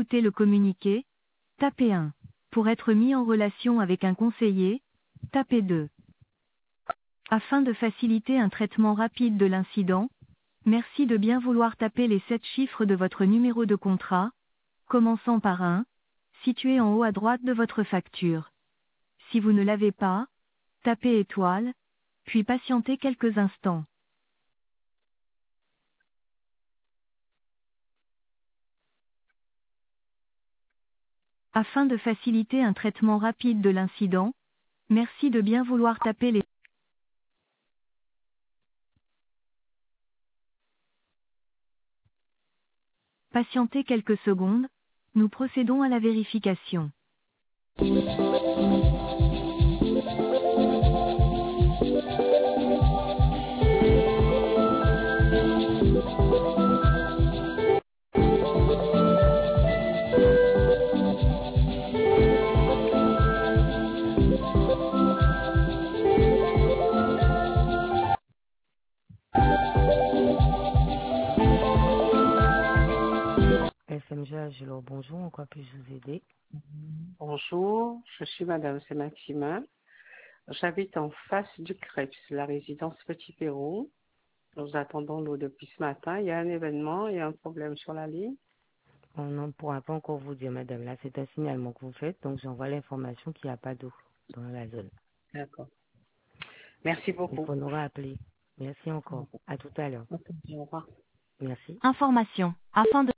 écouter le communiqué, tapez 1. Pour être mis en relation avec un conseiller, tapez 2. Afin de faciliter un traitement rapide de l'incident, merci de bien vouloir taper les 7 chiffres de votre numéro de contrat, commençant par 1, situé en haut à droite de votre facture. Si vous ne l'avez pas, tapez étoile, puis patientez quelques instants. Afin de faciliter un traitement rapide de l'incident, merci de bien vouloir taper les... Patientez quelques secondes, nous procédons à la vérification. SMG Agilor, bonjour, en quoi puis-je vous aider? Bonjour, je suis Madame Maxima. J'habite en face du Crêpes, la résidence Petit Pérou. Nous attendons l'eau depuis ce matin. Il y a un événement, il y a un problème sur la ligne. On ne pourra pas encore vous dire, madame. Là, c'est un signalement que vous faites, donc j'envoie l'information qu'il n'y a pas d'eau dans la zone. D'accord. Merci Il beaucoup. faudra appeler. Merci encore. À tout à l'heure. Au revoir. Merci. Information. Afin de